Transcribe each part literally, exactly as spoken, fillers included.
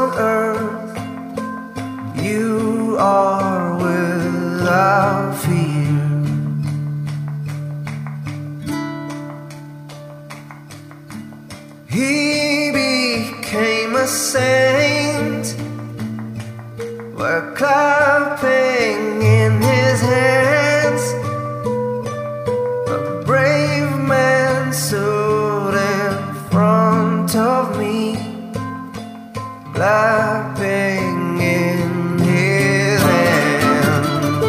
on earth, you are without fear. He became a saint, we're clapping in his hands. A brave man stood in front of me, clapping in his hands.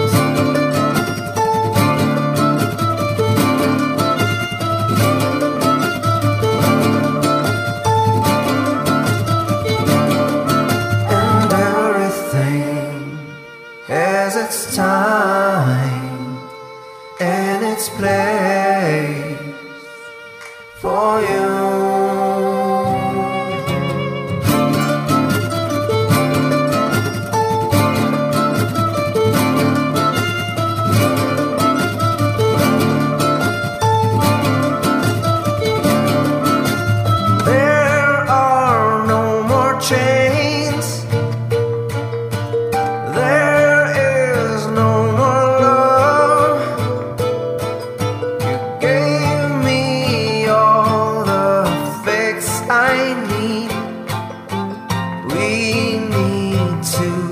And everything has its time and its place for you. Chains, there is no more love. You gave me all the fix I need. We need to